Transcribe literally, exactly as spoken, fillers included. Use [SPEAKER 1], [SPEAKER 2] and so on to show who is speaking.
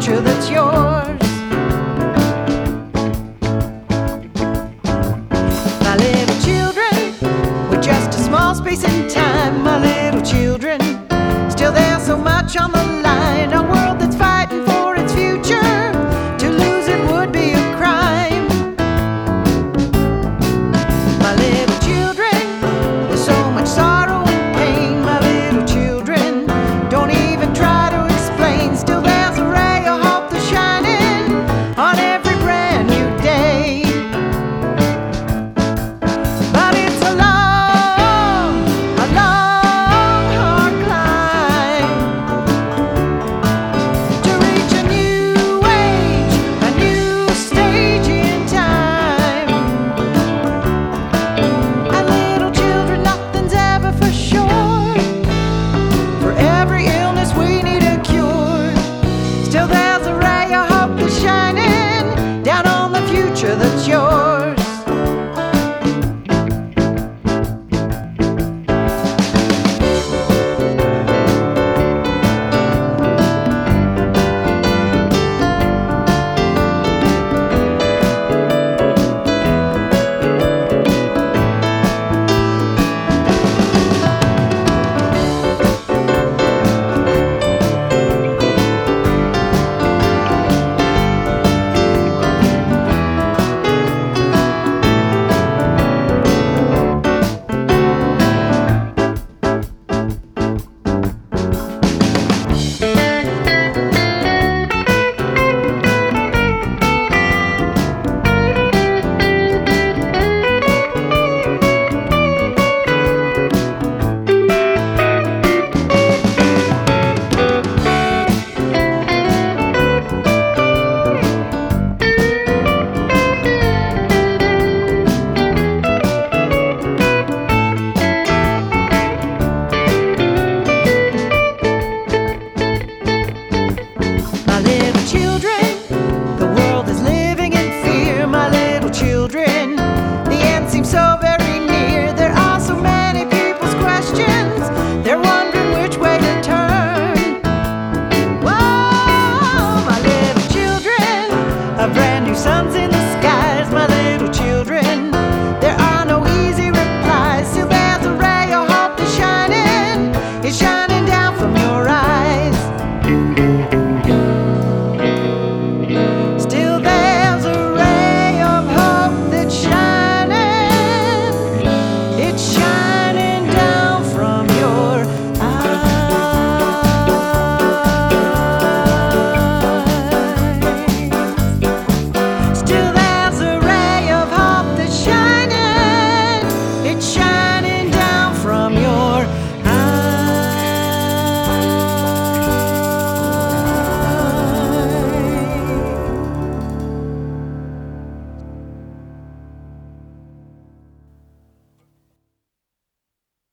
[SPEAKER 1] future that's yours. My little children, with just a small space in time. My little children, still there's so much on the line. A world that's fighting for its future. To lose it would be a crime. My little children, there's so much sorrow and pain. My little children, don't even try to explain. Still there's a ray of hope that's shining on every brand new day. But it's a long, a long, hard climb to reach a new age, a new stage in time. And little children, nothing's ever for sure. For every illness we need a cure. Still there's a